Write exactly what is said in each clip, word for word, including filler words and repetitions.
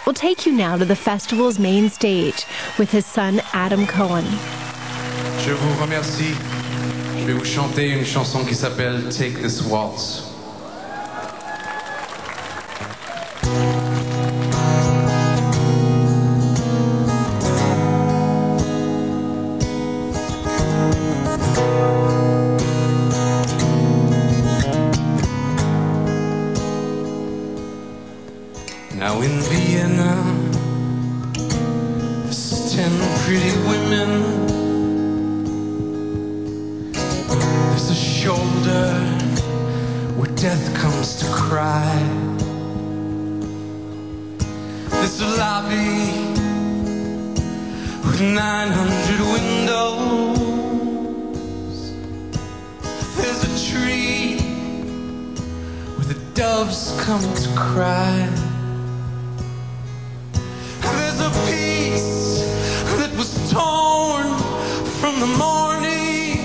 will take you now to the festival's main stage with his son Adam Cohen. Je vous remercie. Je vais vous chanter une chanson qui s'appelle Take This Waltz. Now in Vienna, there's ten pretty women. There's a shoulder where death comes to cry. There's a lobby with nine hundred windows. There's a tree where the doves come to cry. Torn from the morning,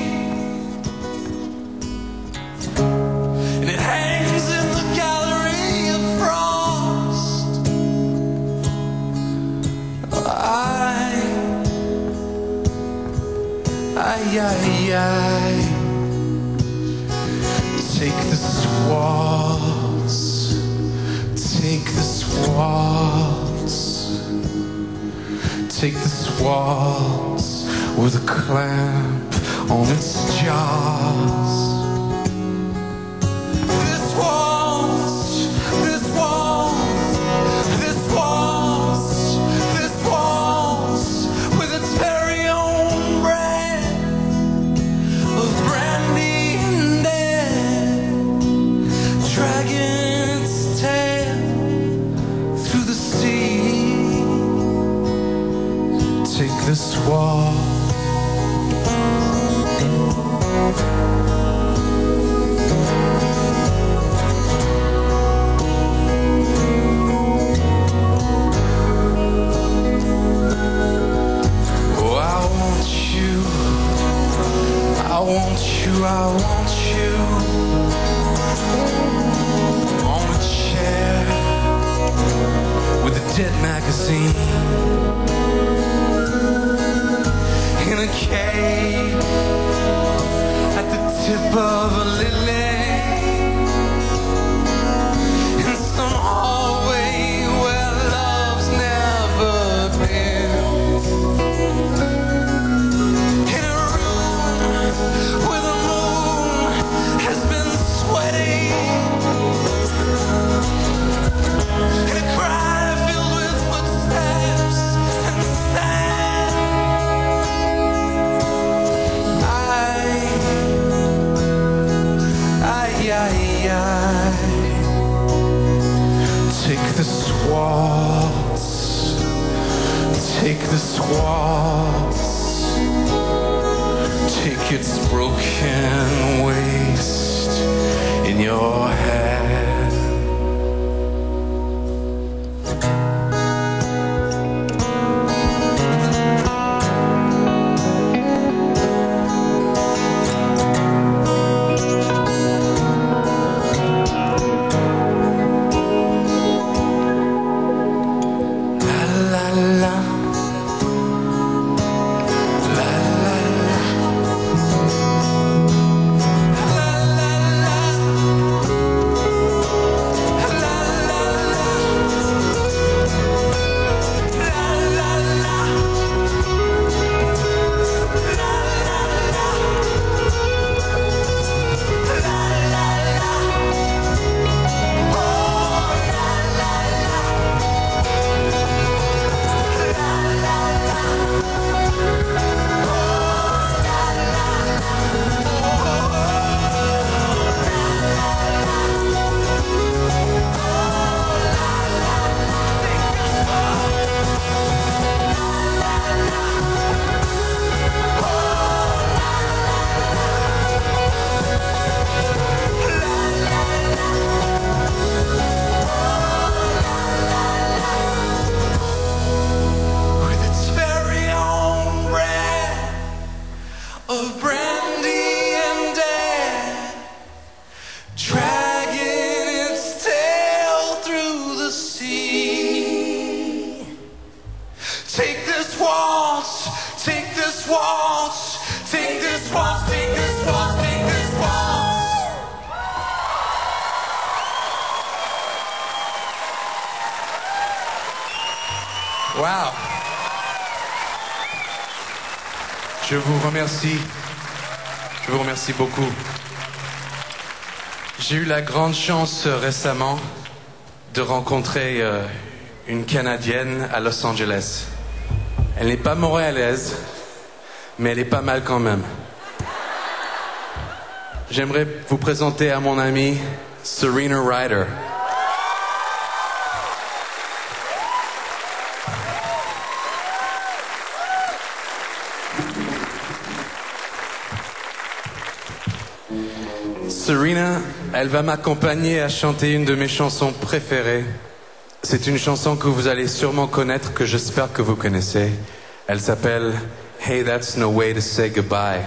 and it hangs in the gallery of frost. I, I, I, I take this waltz, take this waltz. Take this waltz with a clamp on its jaws. This waltz, this waltz, this waltz, this waltz with its very own brand of brandy and death, dragging its tail through the sea. Take this waltz. Oh, I want you, I want you, I want you on a chair with a dead magazine. In a cave at the tip of a lily, in some hallway where love's never been, in a room where the moon has been sweating, in a cry filled with footsteps and sand. Take this waltz, take this waltz, take its broken waist in your hand. Wow. Je vous remercie. Je vous remercie beaucoup. J'ai eu la grande chance euh, récemment de rencontrer euh, une Canadienne à Los Angeles. Elle n'est pas montréalaise, mais elle est pas mal quand même. J'aimerais vous présenter à mon amie Serena Ryder. Serena, elle va m'accompagner à chanter une de mes chansons préférées. C'est une chanson que vous allez sûrement connaître, que j'espère que vous connaissez. Elle s'appelle Hey, That's No Way to Say Goodbye.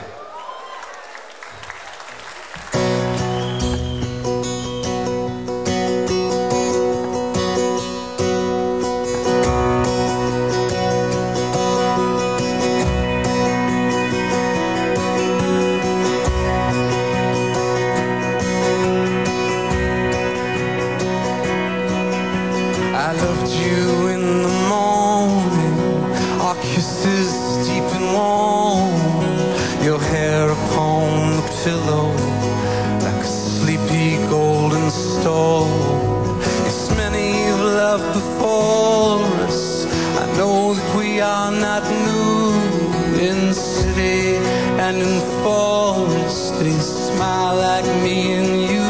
I loved you in the morning, our kisses deep and warm, your hair upon the pillow like a sleepy golden storm. Yes, many have loved before us, I know that we are not new. In city and in forest, they smile like me and you.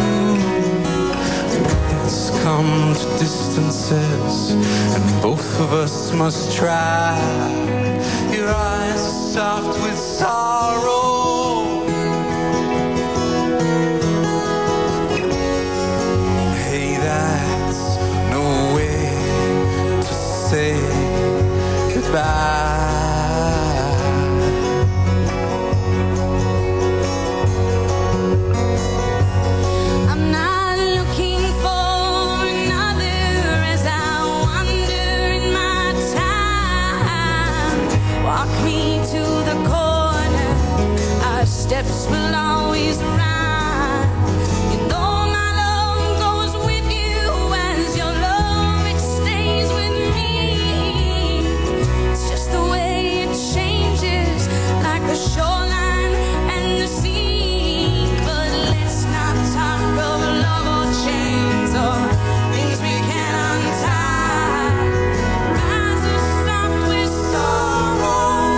Come to distances, and both of us must try. Your eyes are soft with sorrow. Hey, that's no way to say goodbye. Steps will always rhyme. You know my love goes with you as your love, it stays with me. It's just the way it changes, like the shoreline and the sea. But let's not talk of love or chains or things we can't untie. Eyes are soft with sorrow.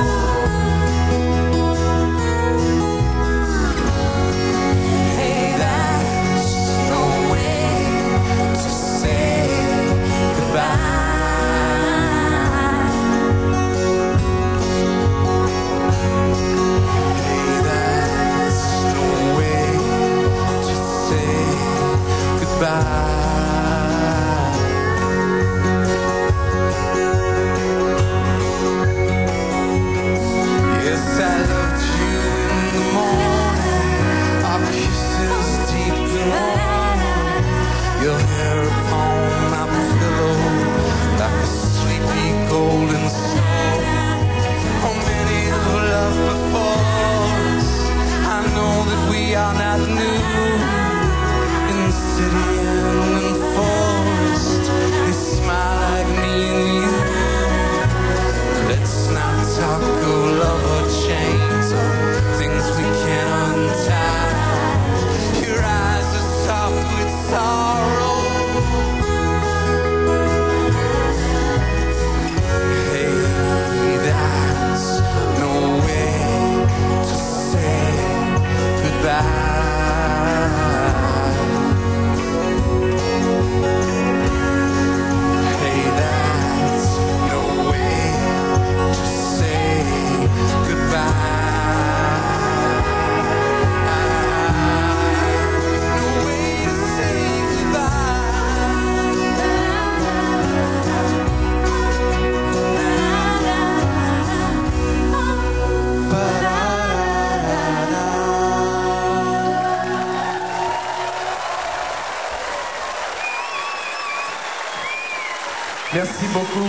Merci beaucoup.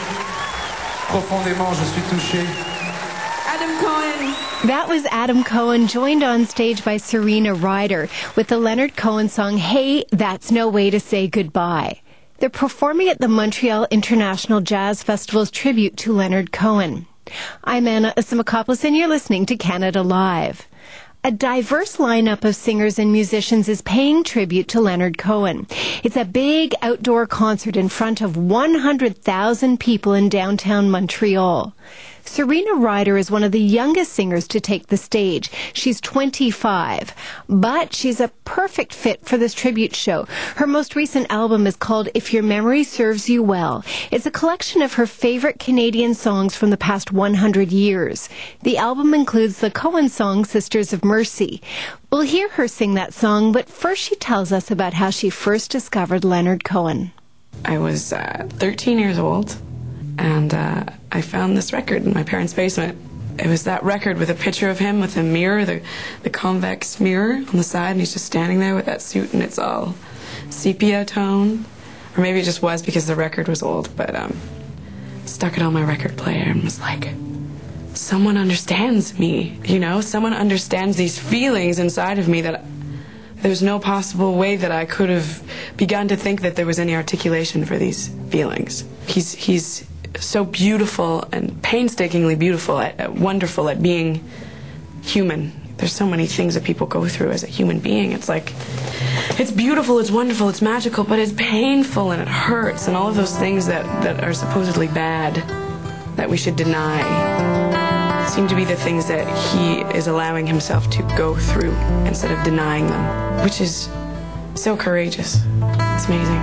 Profondément, je suis touché. Adam Cohen. That was Adam Cohen, joined on stage by Serena Ryder with the Leonard Cohen song, Hey, That's No Way to Say Goodbye. They're performing at the Montreal International Jazz Festival's tribute to Leonard Cohen. I'm Anna Asimakopoulos, and you're listening to Canada Live. A diverse lineup of singers and musicians is paying tribute to Leonard Cohen. It's a big outdoor concert in front of one hundred thousand people in downtown Montreal. Serena Ryder is one of the youngest singers to take the stage. She's twenty-five, but she's a perfect fit for this tribute show. Her most recent album is called If Your Memory Serves You Well. It's a collection of her favorite Canadian songs from the past one hundred years. The album includes the Cohen song Sisters of Mercy. We'll hear her sing that song, but first she tells us about how she first discovered Leonard Cohen. I was uh, thirteen years old, and uh, I found this record in my parents' basement. It was that record with a picture of him with a mirror, the, the convex mirror on the side, and he's just standing there with that suit, and it's all sepia tone. Or maybe it just was because the record was old, but um, stuck it on my record player and was like, someone understands me, you know? Someone understands these feelings inside of me that there's no possible way that I could have begun to think that there was any articulation for these feelings. He's, he's so beautiful and painstakingly beautiful, at, at wonderful at being human. There's so many things that people go through as a human being. It's like, it's beautiful, it's wonderful, it's magical, but it's painful and it hurts, and all of those things that, that are supposedly bad, that we should deny, seem to be the things that he is allowing himself to go through instead of denying them, which is so courageous. It's amazing.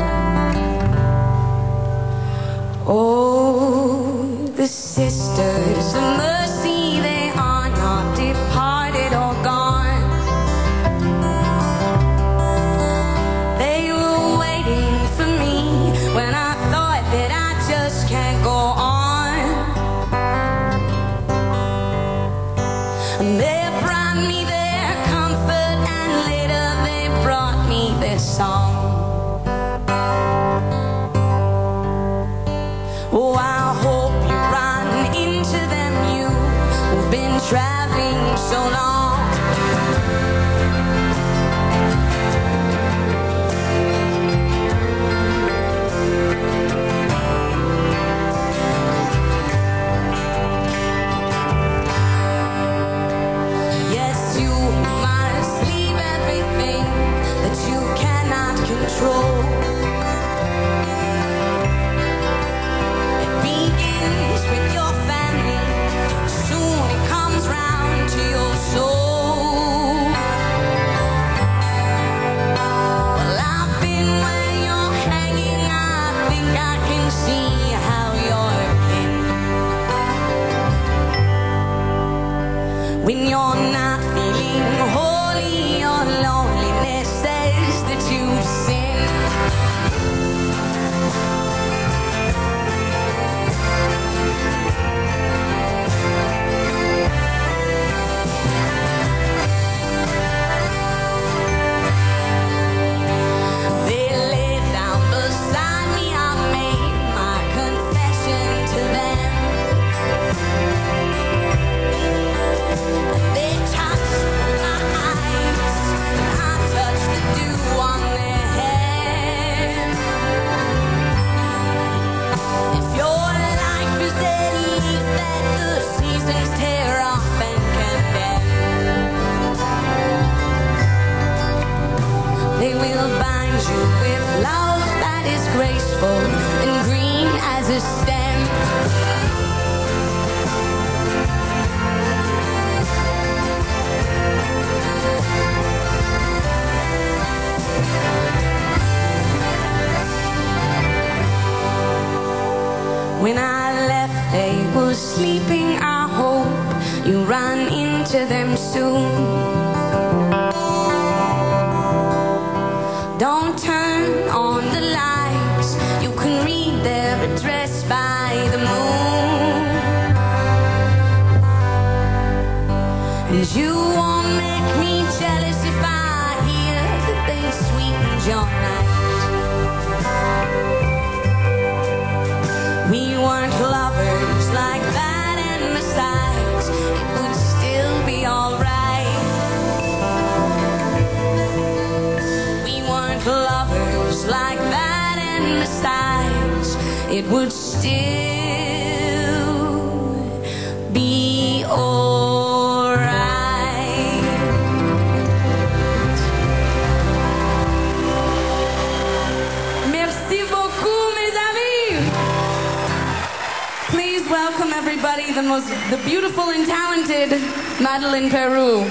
Oh, the sisters of mercy, they are not departed or gone. They were waiting for me when I thought that I just can't go on. And they brought me their comfort, and later they brought me their song. Oh, I hope you run into them, you who've been traveling so long. Yes, you must leave everything that you cannot control. With your family, soon it comes round to your soul. Well, I've been where you're hanging, I think I can see how you're in. When you're not feeling holy, your loneliness says that you've sinned. And green as a stem. When I left, they were sleeping. I hope you run into them soon. Don't turn on the lights. You can read their address by the moon. And you won't make me jealous if I hear that they sweetened your night. We weren't lovers like that, and besides, it would still be alright. We weren't lovers like that, and it would still be alright. Merci beaucoup, mes amis. Please welcome everybody, the most, the beautiful and talented Madeleine Peru.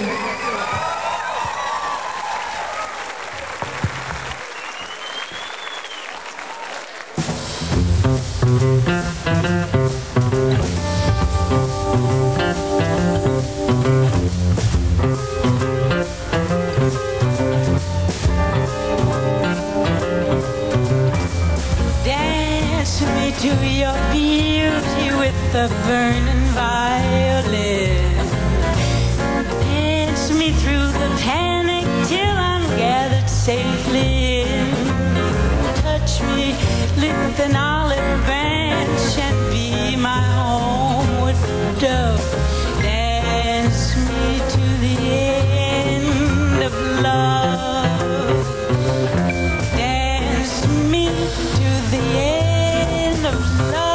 Dance me to your beauty with the burning violin. Dance me through the panic till I'm gathered safely in. Touch me, lit an olive branch and be my homeward dove. Dance me to the end of love. Dance me to the end of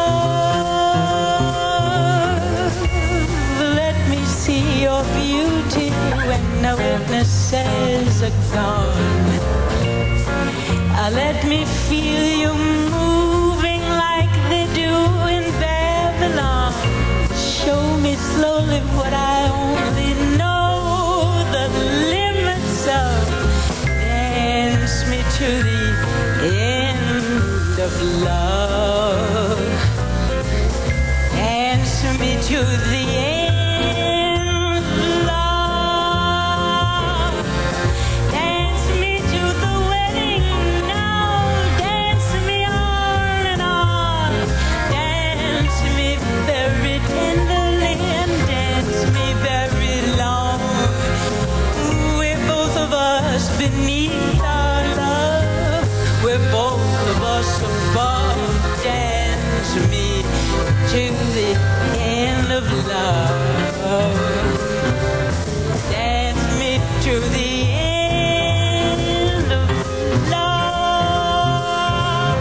love. Let me see your beauty when no witnesses are gone. Uh, Let me feel you moving like they do in Babylon. Show me slowly what I only know the limits of. Dance me to the end of love. Dance me to the end of love. Dance me to the wedding now. Dance me on and on. Dance me very tenderly and dance me very long. We're both of us beneath our love. We're both of us above. Dance me to the end of love. Dance me to the end of love.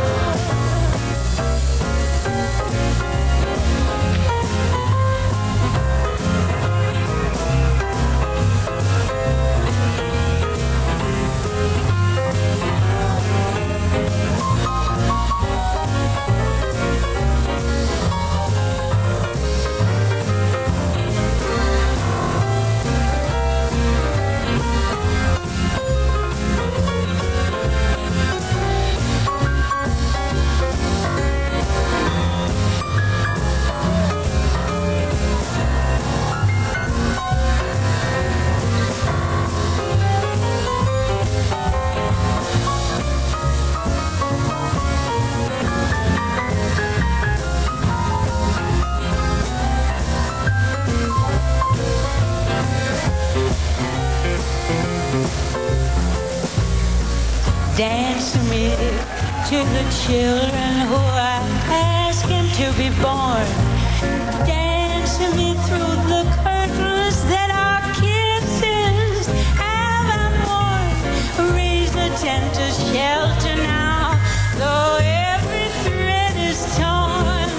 Dance me to the children who are asking to be born. Dance me through the curtains that our kisses have unworn. Raise the tent to shelter now, though every thread is torn.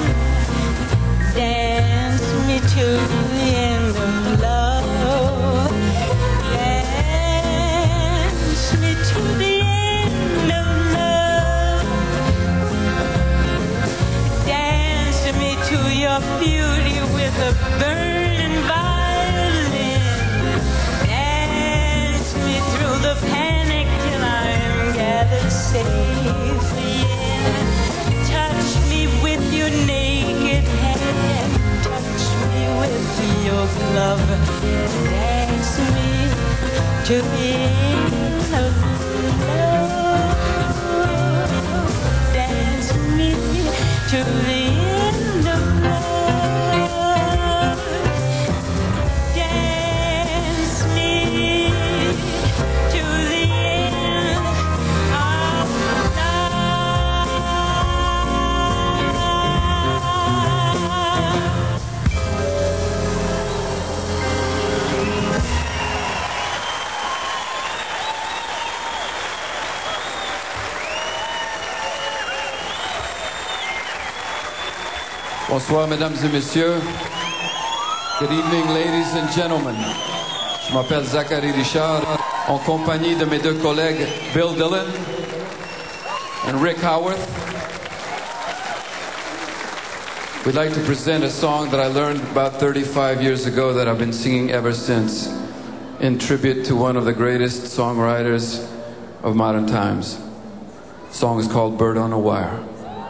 Dance me to the end of love. Dance me to the end of love. Dance me to your beauty with a burning violin. Dance me through the panic till I'm gathered safely in. Touch me with your naked hand. Touch me with your glove. Dance me to the end of love. Dance me to the end of love. Dance me to the end of love. Bonsoir, mesdames et messieurs. Good evening, ladies and gentlemen. Je m'appelle Zachary Richard, en compagnie de mes deux collègues Bill Dillon and Rick Howarth. We'd like to present a song that I learned about thirty-five years ago that I've been singing ever since, in tribute to one of the greatest songwriters of modern times. The song is called Bird on a Wire.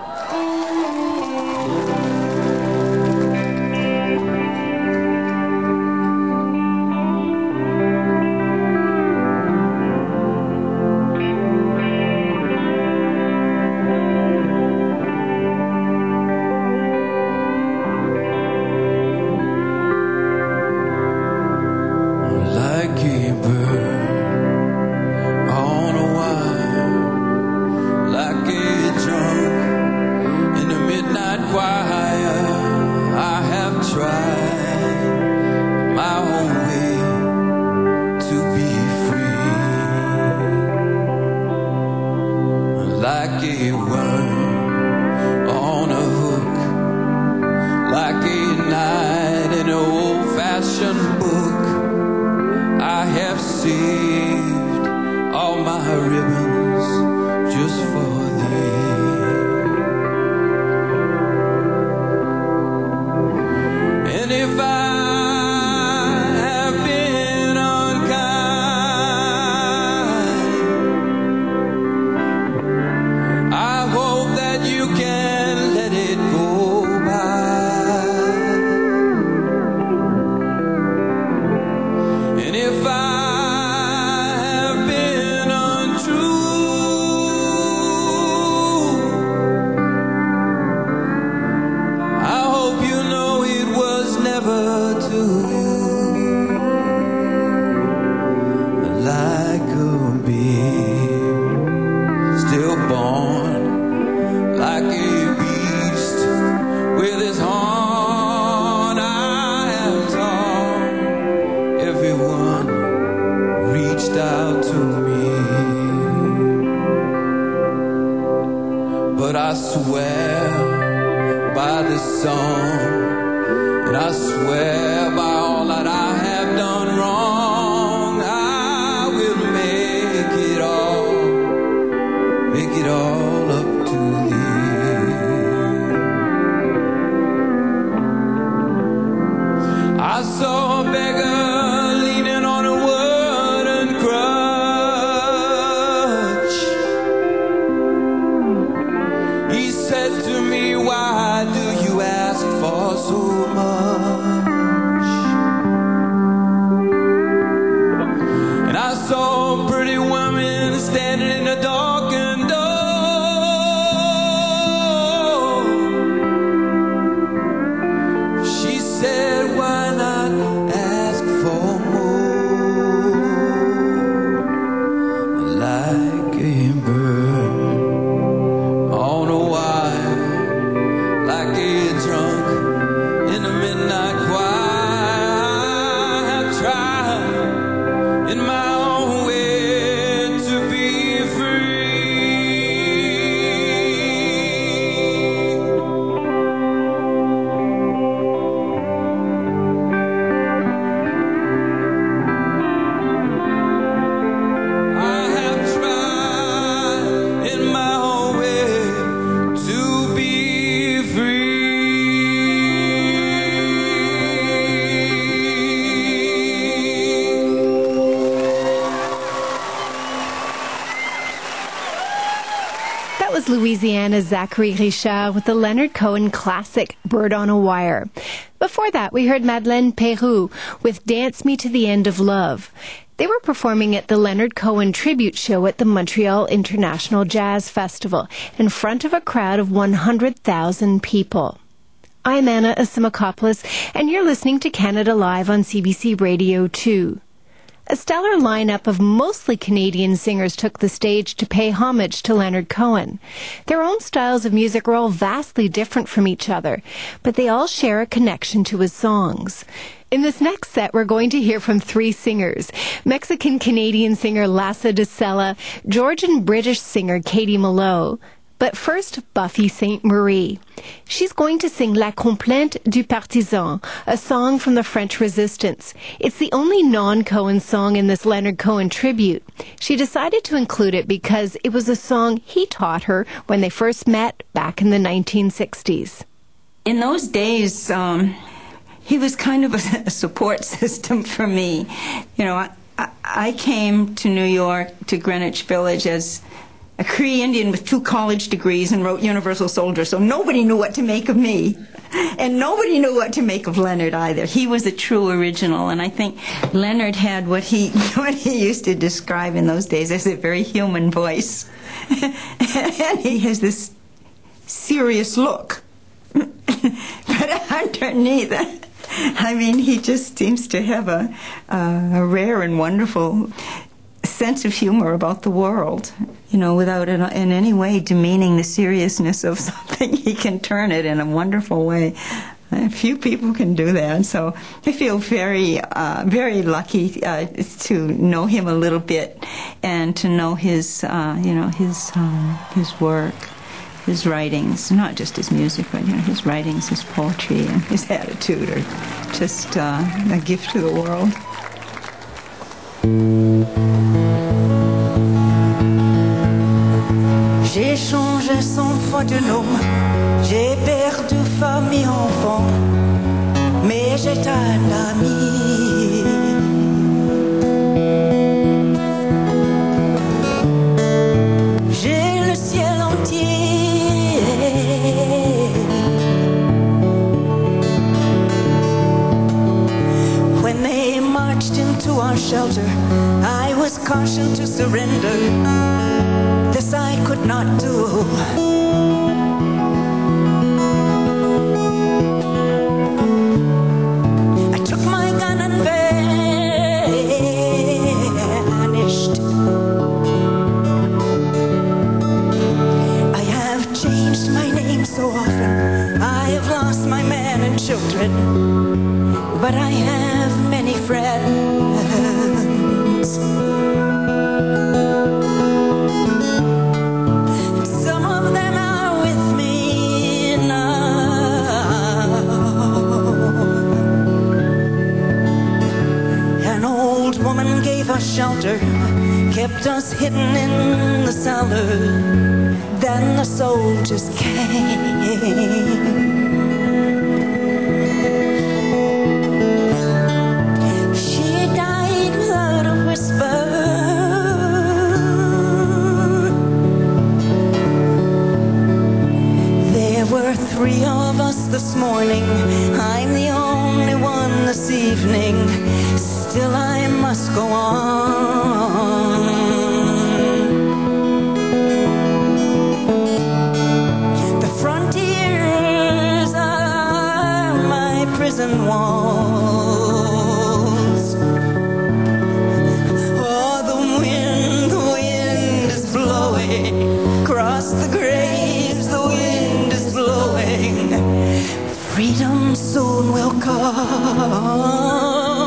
Louisiana's Zachary Richard with the Leonard Cohen classic Bird on a Wire. Before that, we heard Madeleine Peyroux with Dance Me to the End of Love. They were performing at the Leonard Cohen tribute show at the Montreal International Jazz Festival in front of a crowd of one hundred thousand people. I'm Anna Asimakopoulos, and you're listening to Canada Live on C B C Radio two. A stellar lineup of mostly Canadian singers took the stage to pay homage to Leonard Cohen. Their own styles of music are all vastly different from each other, but they all share a connection to his songs. In this next set, we're going to hear from three singers: Mexican-Canadian singer Lassa de Sela, Georgian-British singer Katie Mello, But first, Buffy Sainte Marie. She's going to sing La Complainte du Partisan, a song from the French Resistance. It's the only non-Cohen song in this Leonard Cohen tribute. She decided to include it because it was a song he taught her when they first met back in the nineteen sixties. In those days, um, he was kind of a, a support system for me. You know, I, I, I came to New York, to Greenwich Village, as a Cree Indian with two college degrees and wrote Universal Soldier, so nobody knew what to make of me. And nobody knew what to make of Leonard either. He was a true original, and I think Leonard had what he what he used to describe in those days as a very human voice. And he has this serious look. But underneath, I mean, he just seems to have a, a rare and wonderful sense of humor about the world, you know, without in, in any way demeaning the seriousness of something. He can turn it in a wonderful way. A few people can do that, so I feel very, uh, very lucky uh, to know him a little bit and to know his, uh, you know, his um, his work, his writings, not just his music, but you know, his writings, his poetry, and his attitude are just uh, a gift to the world. J'ai changé cent fois de nom, j'ai perdu famille, enfant, mais j'ai un ami. J'ai le ciel entier. When they marched into our shelter, I was cautioned to surrender. This I could not do. I took my gun and vanished. I have changed my name so often. I have lost my man and children, but I have many friends. Shelter kept us hidden in the cellar. Then the soldiers came. She died without a whisper. There were three of us this morning. I'm the only one this evening. Still I must go on. The frontiers are my prison walls. Oh, the wind, the wind is blowing across the graves, the wind is blowing. Freedom soon will come.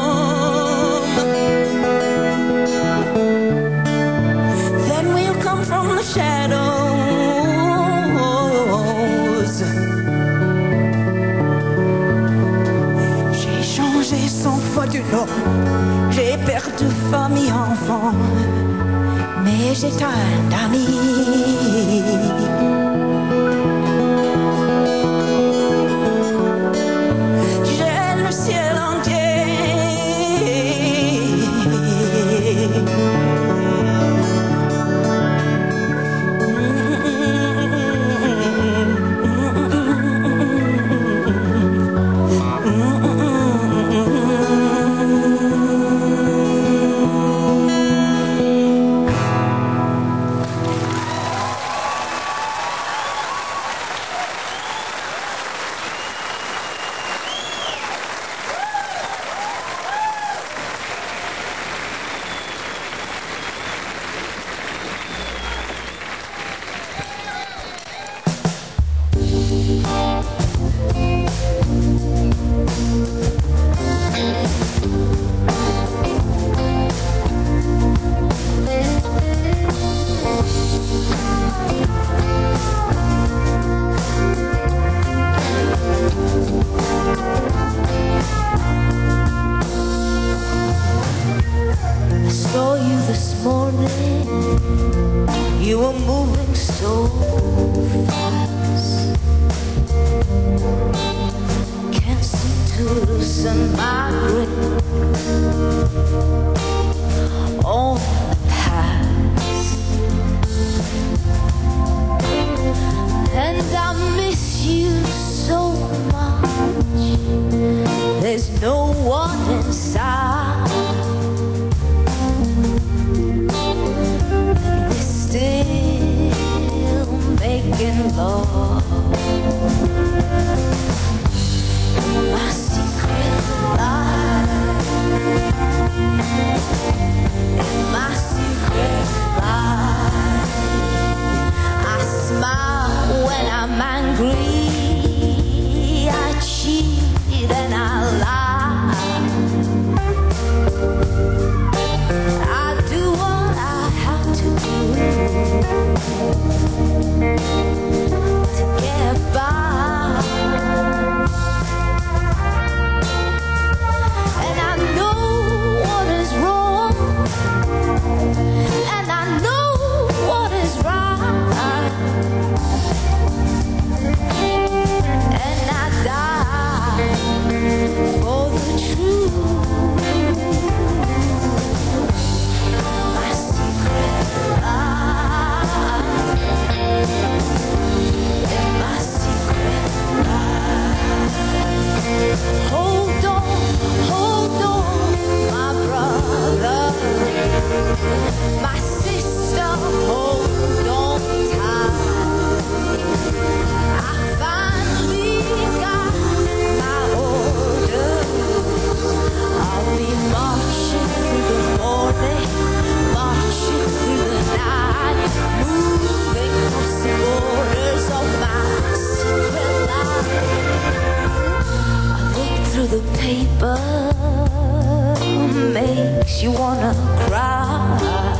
J'ai changé cent fois de nom, j'ai perdu famille, enfant, mais j'ai tant d'amis. J'ai le ciel entier. so fast. Can't seem to loosen my grip on the past. And I miss you so much. There's no one inside. And we're still making love. My secret life. My secret life. I smile when I'm angry. I cheat and I lie. I do what I have to do to get by. And I know what is wrong, and I know what is right. And I die for the truth. My secret life. In my secret life. Hold on, hold on, my brother, my sister, hold on tight. I finally got my orders. I'll be marching through the morning, marching through the night, moving across the borders of my secret life. I look through the paper, makes you wanna cry.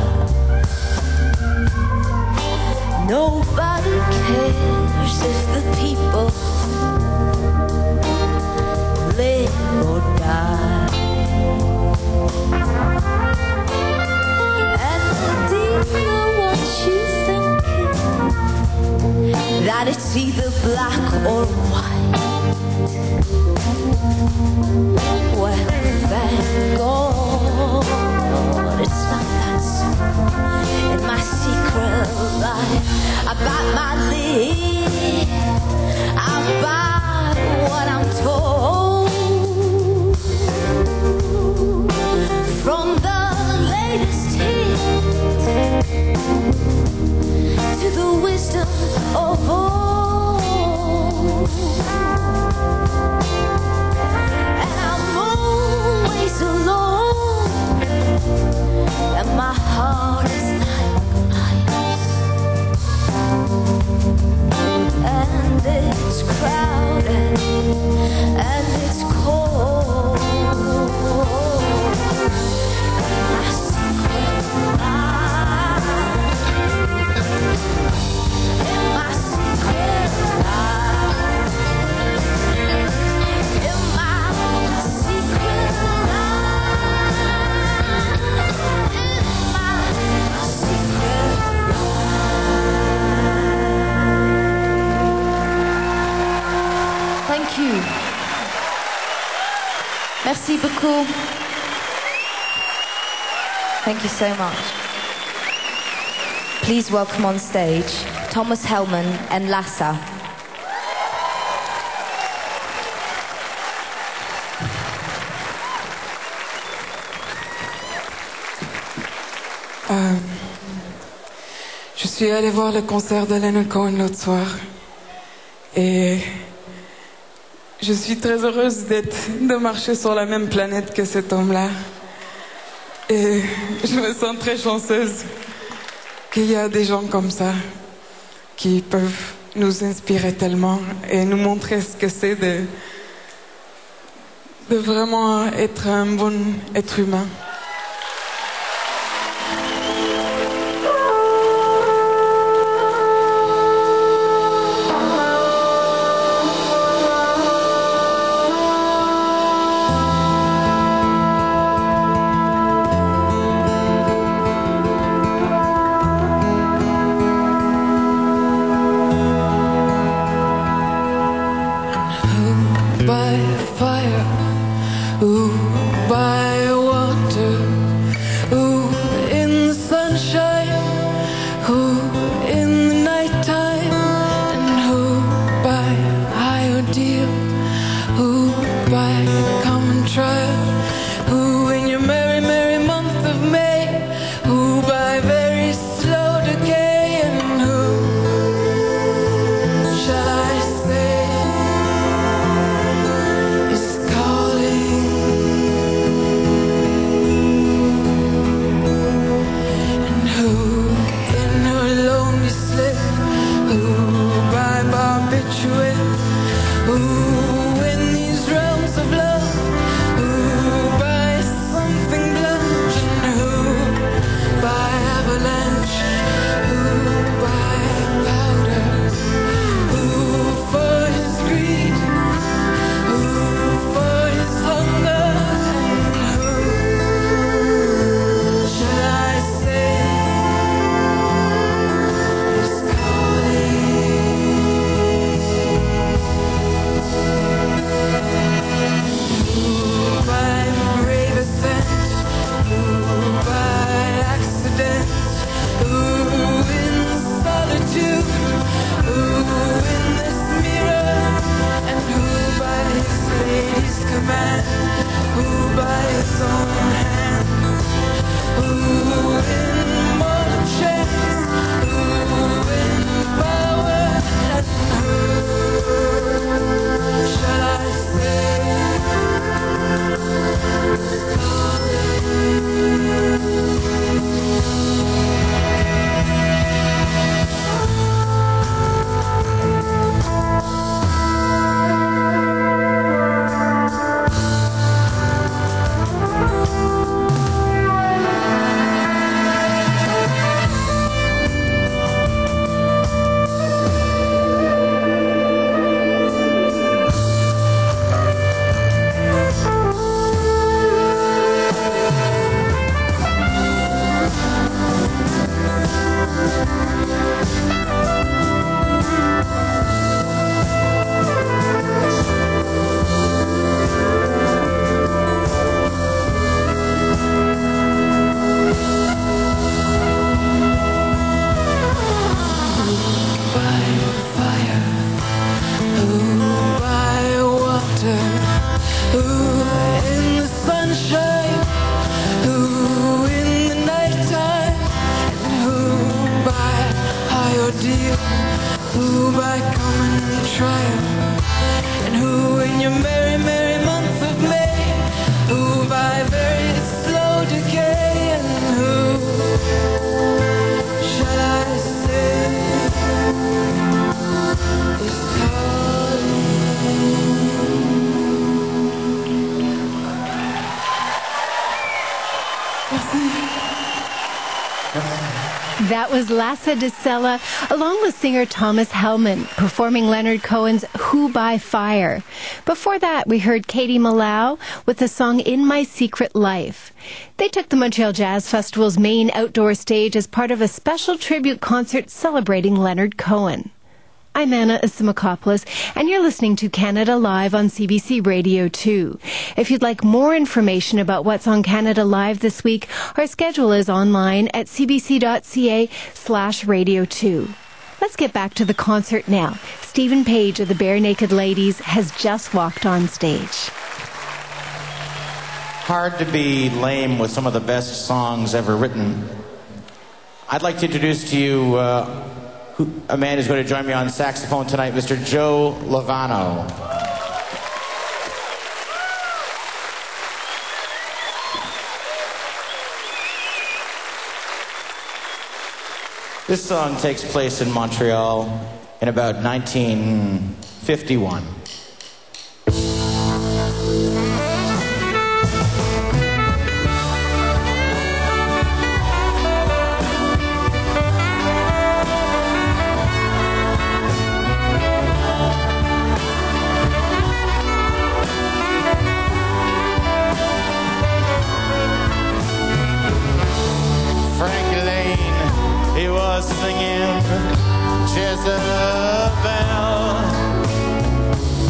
Nobody cares if the people live or die. And the dealer wants you thinking that it's either black or white. Well, thank God it's not that simple. In my secret life, I bite my lip, I bite what I'm told. From the latest hit to the wisdom of old. And I'm always alone, and my heart is like ice. And it's crowded, and it's cold. My secret life. In my secret life. In my secret life. In my secret life. Thank you. Merci beaucoup. Thank you so much. Please welcome on stage Thomas Hellman and Lassa. Euh, je suis allée voir le concert de Leonard Cohen l'autre soir et je suis très heureuse d'être, de marcher sur la même planète que cet homme-là. Et je me sens très chanceuse qu'il y a des gens comme ça qui peuvent nous inspirer tellement et nous montrer ce que c'est de, de vraiment être un bon être humain. Who by fire, who by water, who in the sunshine, who in the nighttime, and who by high ordeal, who by common trial, who in your merry, merry month of May, who by very slow decay, and who shall I say is calling, and who in her lonely slip, who by barbiturate, who in these realms of love, who by something blunt, and who by avalanche, who by powder, who for his greed, who for his hunger, and who shall I say is calling, who by brave ascent, who by accident, who in solitude, who in this mirror, and who by his lady's command, who by his own hand, who in mortal chance, who in power, and who shall I say is That was Lasse de Sella, along with singer Thomas Hellman, performing Leonard Cohen's Who by Fire. Before that, we heard Katie Malau with the song In My Secret Life. They took the Montreal Jazz Festival's main outdoor stage as part of a special tribute concert celebrating Leonard Cohen. I'm Anna Asimakopoulos, and you're listening to Canada Live on C B C Radio two. If you'd like more information about what's on Canada Live this week, our schedule is online at cbc.ca slash radio two. Let's get back to the concert now. Stephen Page of the Bare Naked Ladies has just walked on stage. Hard to be lame with some of the best songs ever written. I'd like to introduce to you uh, who, a man who's going to join me on saxophone tonight, Mister Joe Lovano. This song takes place in Montreal in about nineteen fifty-one. Singing Jezebel,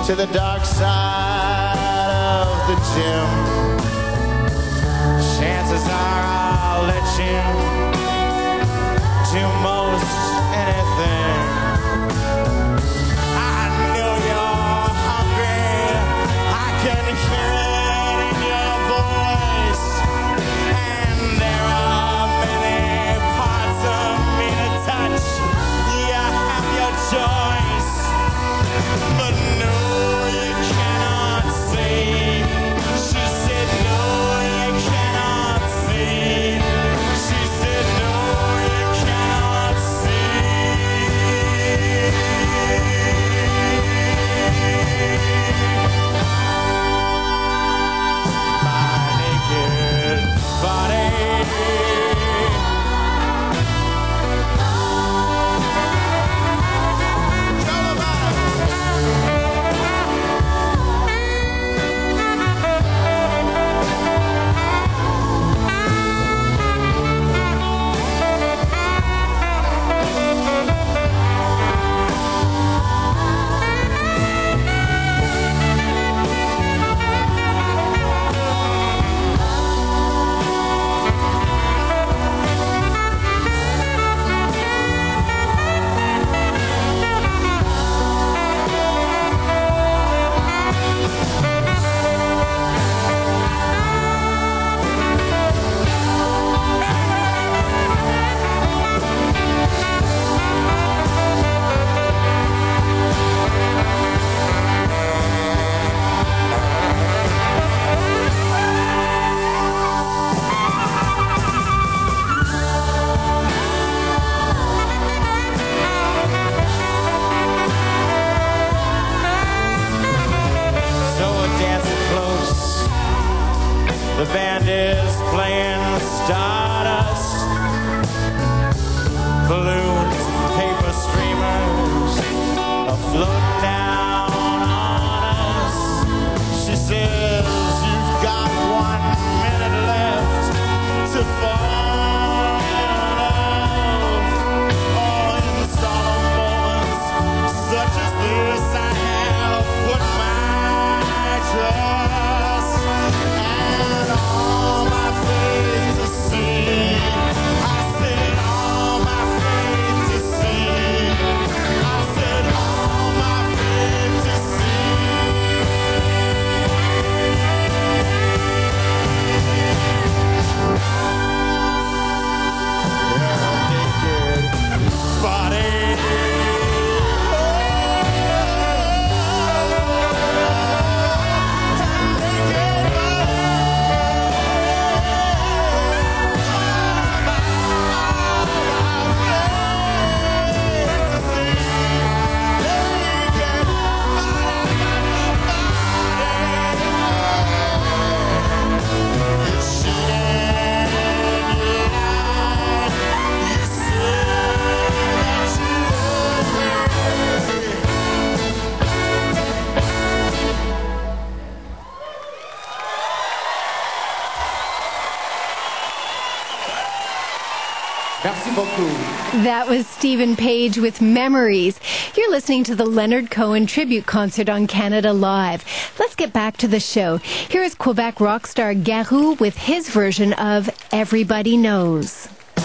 to the dark side of the gym. Chances are I'll let you do most anything. I know you're hungry, I can hear it in your voice, and there are many parts of me to touch. You have your choice, but no, you cannot see. She said no, you cannot see. She said no, you cannot see. My naked body. So we're dancing close. The band is playing Stardust. Balloons, paper streamers are floating down on us. She says you've got one minute left to fall in love. Oh, in solemn moments such as this, I have put my trust and all my faith to see. I said all my faith to see. I said all my faith to see. Naked body. Merci beaucoup. That was Stephen Page with Memories. You're listening to the Leonard Cohen tribute concert on Canada Live. Let's get back to the show. Here is Quebec rock star Garou with his version of Everybody Knows.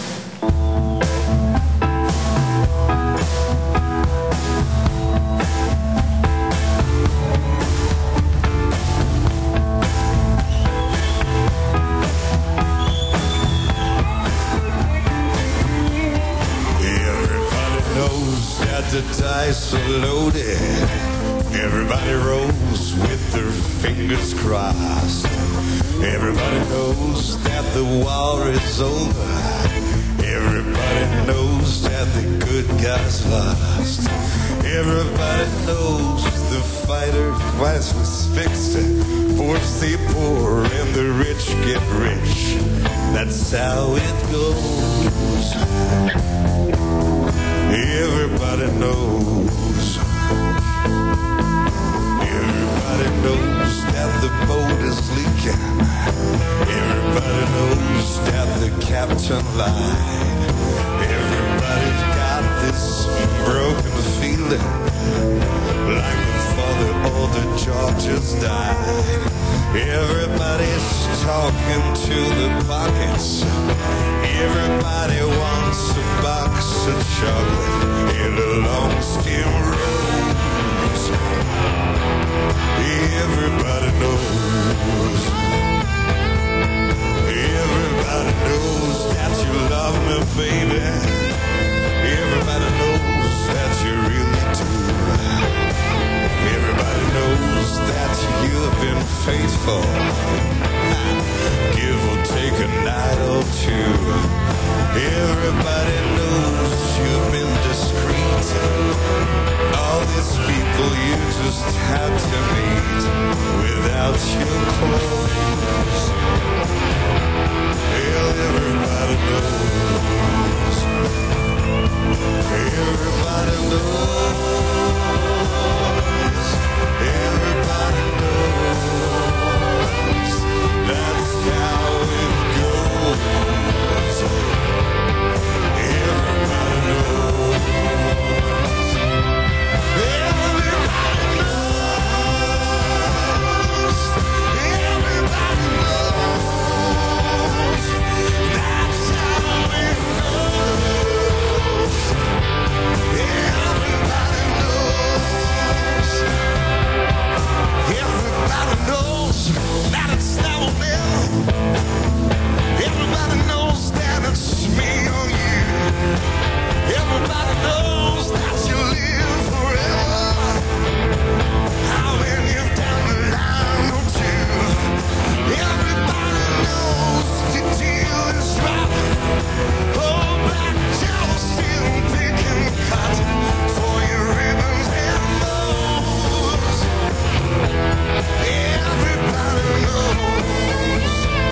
Everybody knows that the dice are loaded. Everybody rolls with their fingers crossed. Everybody knows that the war is over. Everybody knows that the good guys lost. Everybody knows the fighter class was fixed. Poor stay poor and the rich get rich. That's how it goes. Everybody knows. Everybody knows that the boat is leaking. Everybody knows that the captain lied. Everybody's got this broken feeling, like the father ordered talking to the pockets. Everybody wants a box of chocolate and a long stem rose. Everybody knows. Everybody knows that you love me, baby. Everybody knows that you really do. Everybody knows that you've been faithful. Give or take a night or two. Everybody knows you've been discreet. All these people you just had to meet without your clothes. Well, everybody knows. Everybody knows. Everybody knows. That's how it goes. Everybody knows. Everybody knows. Everybody knows. That's how it goes. Everybody knows. Everybody knows that it's now or never. Everybody knows that it's me or you. Everybody knows that you live forever. How when you've down the line or two. Everybody knows the deal is right. Oh, black Joe still picking cotton for your ribbons and bows. Everybody knows.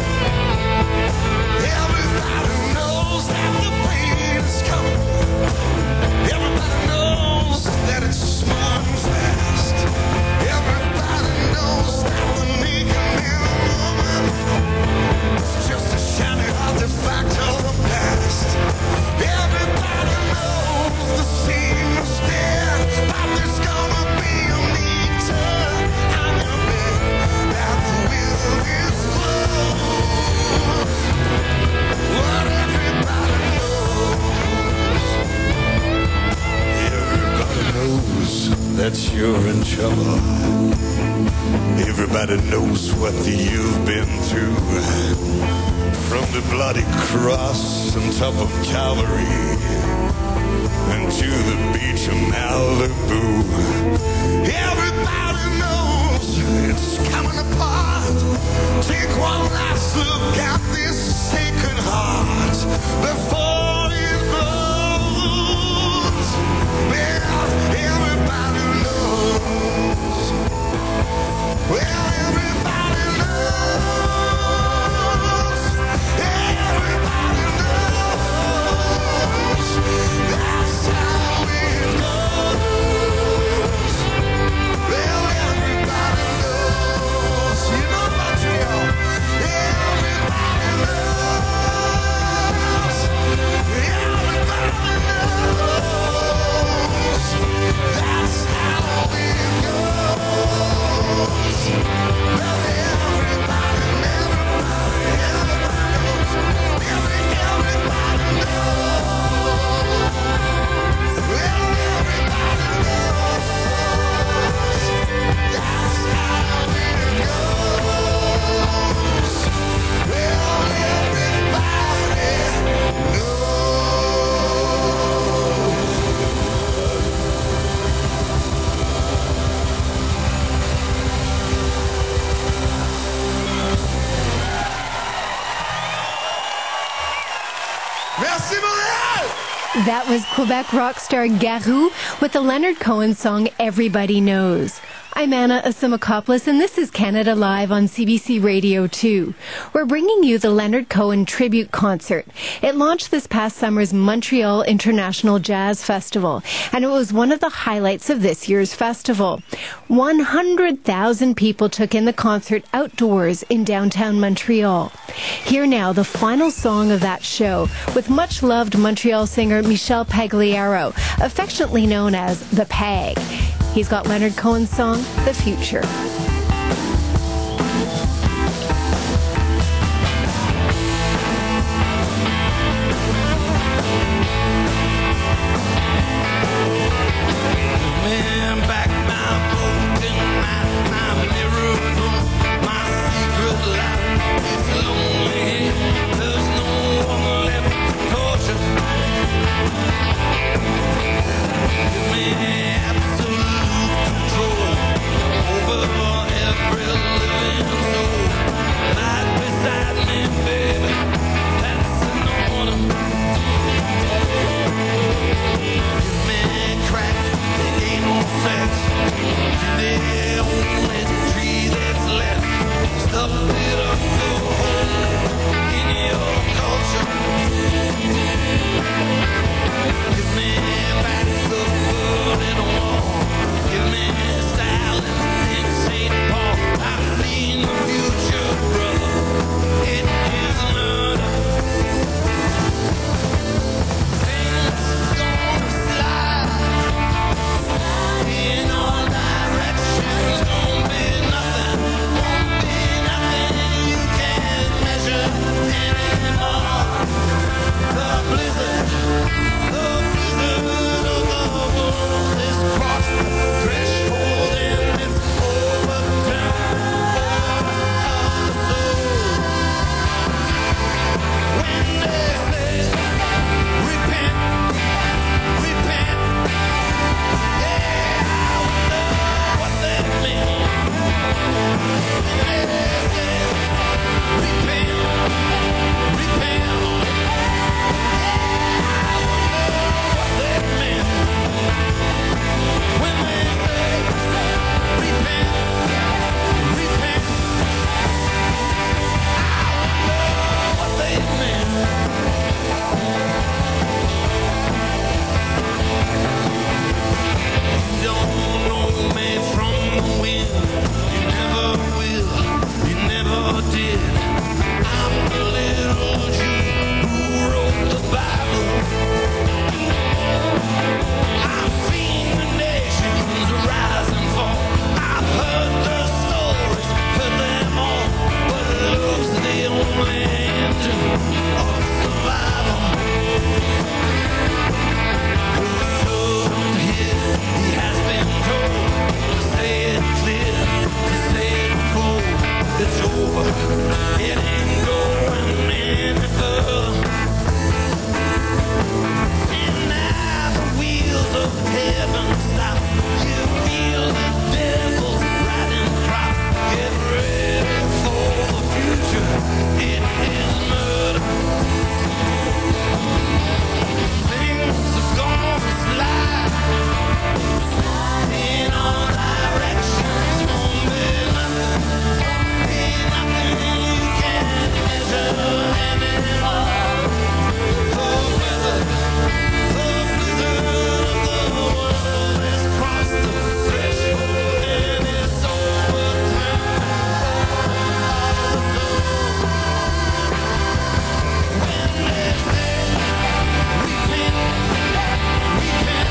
Everybody knows that the pain is coming. Everybody knows that it's smart and fast. Everybody knows that the naked man or woman is just a shiny artifact of the past. Everybody knows the scene is dead, but there's gonna be a need turn on your bed. That the will is closed. What everybody knows. Everybody knows that you're in trouble. Everybody knows what you've been through. From the bloody cross on top of Calvary and to the beach of Malibu. Everybody knows it's coming apart. Take one last look at this sacred heart before it blows. Well, everybody knows. Well, everybody knows. Everybody knows. That's how it goes. Well, everybody knows. You know Montreal. Everybody knows. Everybody knows. That's how it goes. Well, everybody, everybody, everybody knows. Every, everybody knows. Well, everybody knows. That's how it goes. Well, everybody Merci, Montréal! That was Quebec rock star Garou with the Leonard Cohen song Everybody Knows. I'm Anna Asimakopoulos, and this is Canada Live on C B C Radio two. We're bringing you the Leonard Cohen Tribute Concert. It launched this past summer's Montreal International Jazz Festival, and it was one of the highlights of this year's festival. one hundred thousand people took in the concert outdoors in downtown Montreal. Here now, the final song of that show, with much-loved Montreal singer Michel Pagliaro, affectionately known as The Pag. He's got Leonard Cohen's song, The Future. It ain't going any further. And now the wheels of heaven stop. You feel the devil's riding crop. Get ready for the future. It is murder. Things are gonna slide in all directions. Won't be nothing, be nothing you can measure anymore. The blizzard, the blizzard of the world has crossed the threshold and it's overturned all the soul. When they say repent, repent,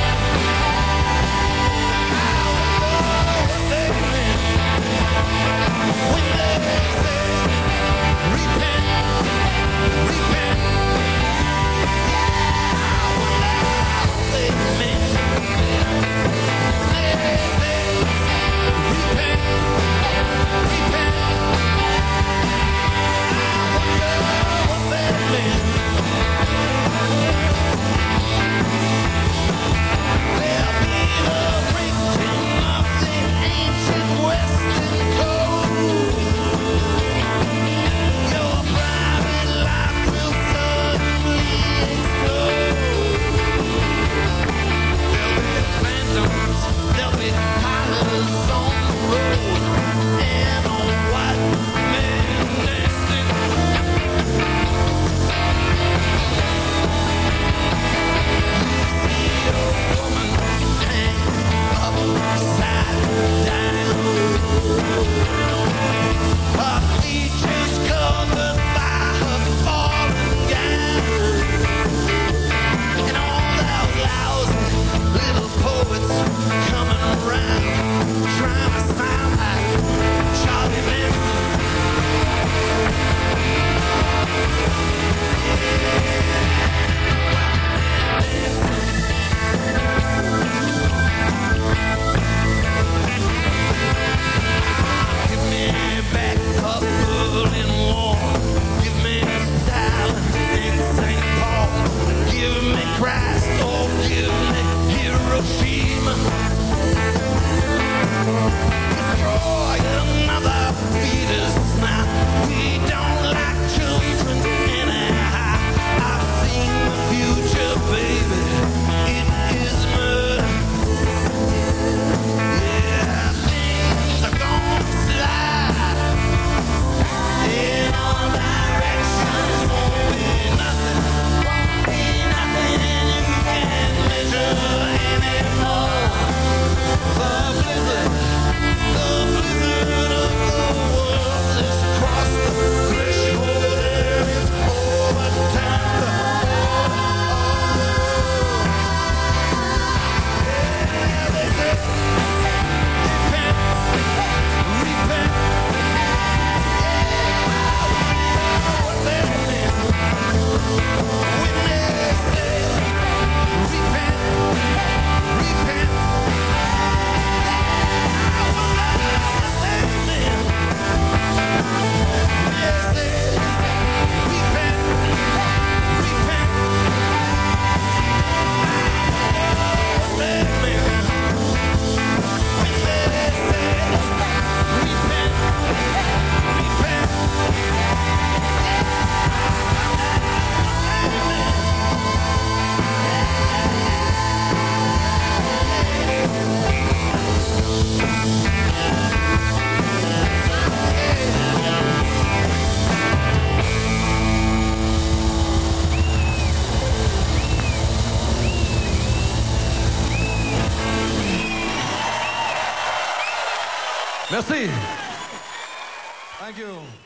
they meant. When they say repent, repent, they meant. They say repent, repent, what they meant. There'll be the breaking of the ancient Western code. Your private life will suddenly explode. There'll be phantoms, there'll be colors on the road, and on white men dancing. See a woman hang upside down. Her features covered by her fallen gown. And all those lousy little poets coming around, trying to sound like Charlie Manson. Give me back a Berlin Wall. Give me Stalin and Saint Paul. Give me Christ or give me Hiroshima. Destroy another fetus now. We don't like children anyhow. I've seen the future, baby. It is murder. Yeah, things are gonna slide in all directions. Won't be nothing, won't be nothing you can measure anymore. The blizzard, the blizzard of the world has crossed the threshold and it's overturned. Yeah, they say repent, repent. What they meant when they say repent, repent. What they meant when they say repent, repent. What they meant when they say repent, repent. Merci. Thank you.